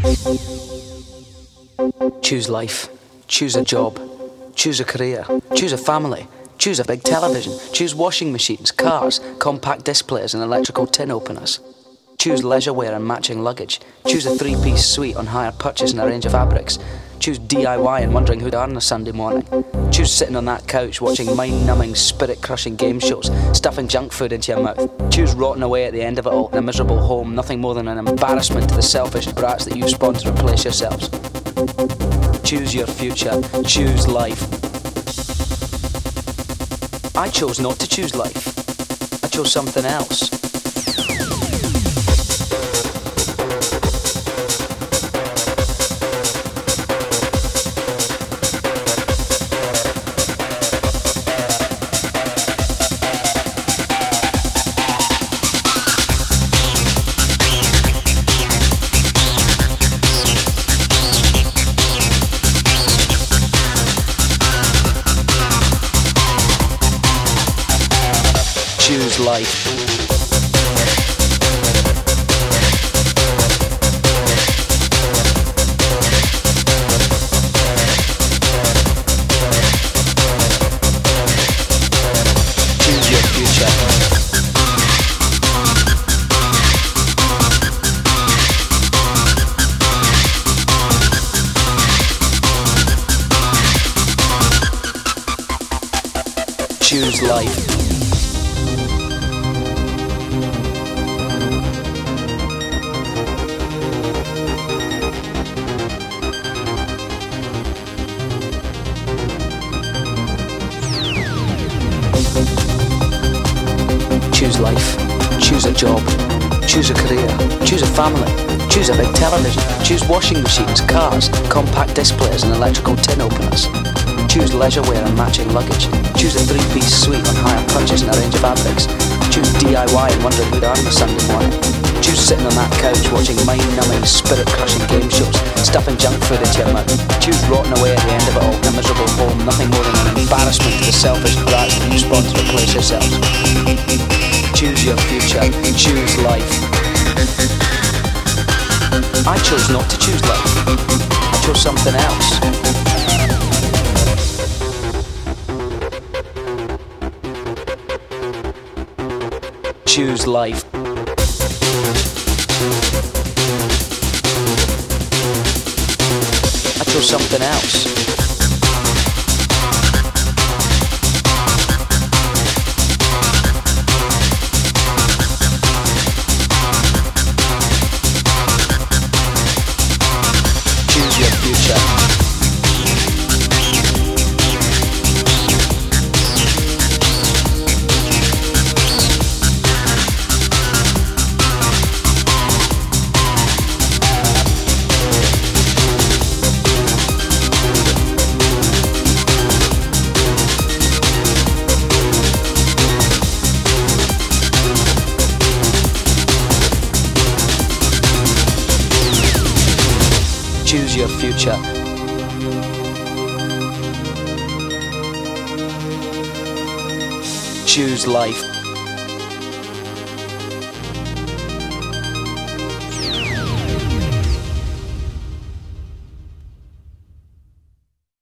Choose life. Choose a job. Choose a career. Choose a family. Choose a big television. Choose washing machines, cars, compact displays and electrical tin openers. Choose leisure wear and matching luggage. Choose a 3-piece suite on hire purchase and a range of fabrics. Choose DIY and wondering who they are on a Sunday morning. Choose sitting on that couch watching mind-numbing, spirit-crushing game shows, stuffing junk food into your mouth. Choose rotting away at the end of it all in a miserable home, nothing more than an embarrassment to the selfish brats that you've spawned to replace yourselves. Choose your future. Choose life. I chose not to choose life. I chose something else. Choose life. Choose your future. Choose life. Choose life. Choose a job. Choose a career. Choose a family. Choose a big television. Choose washing machines, cars, compact displays and electrical tin openers. Choose leisure wear and matching luggage. Choose a 3-piece suite on hire purchase and a range of fabrics. Choose DIY and wondering who they are on a Sunday morning. Choose sitting on that couch watching mind-numbing, spirit-crushing game shows, stuffing junk food into your mouth. Choose rotting away at the end of it all in a miserable home, nothing more than an embarrassment to the selfish brats that you spawned to replace yourselves. Choose your future. Choose life. I chose not to choose life. I chose something else. Choose life. I chose something else. Choose your future. Choose your future. Choose life.